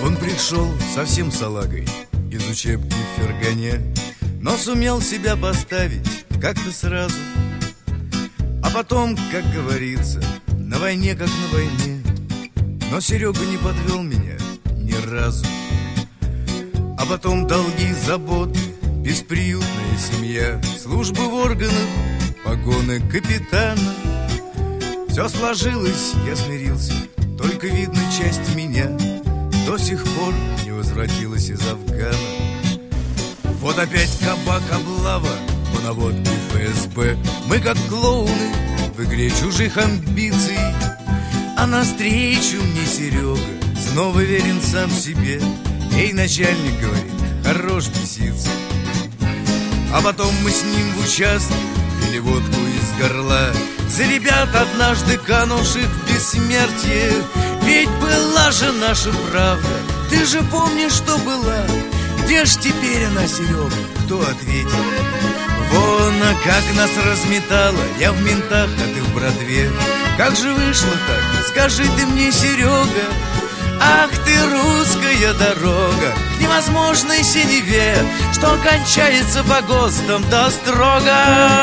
Он пришел совсем салагой из учебки в Фергане, но сумел себя поставить как-то сразу. А потом, как говорится, на войне как на войне. Но Серега не подвел меня ни разу. А потом долги, заботы, бесприютная семья, службы в органах, погоны капитана. Все сложилось, я смирился, только, видно, часть меня до сих пор не возвратилась из Афгана. Вот опять кабак, облава по наводке ФСБ. Мы как клоуны в игре чужих амбиций. А навстречу мне Серега снова верен сам себе. Эй, начальник, говорит, хорош беситься. А потом мы с ним в участке пили водку из горла за ребят, однажды канувших в бессмертие. Ведь была же наша правда, ты же помнишь, что была. Где ж теперь она, Серега, кто ответил? Вон, а как нас разметало, я в ментах, а ты в братве. Как же вышло так, скажи ты мне, Серега? Ах ты, русская дорога к невозможной синеве, что кончается по ГОСТам да строго.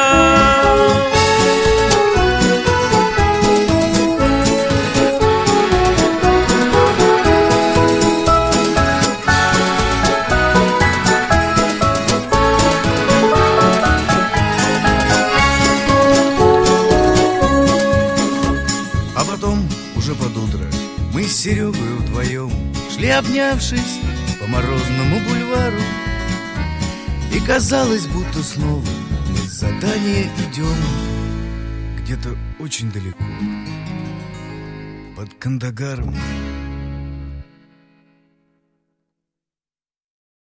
А потом, уже под утро, мы с Серегой вдвоем шли, обнявшись, по морозному бульвару. И казалось, будто снова мы с задания идем где-то очень далеко, под Кандагаром.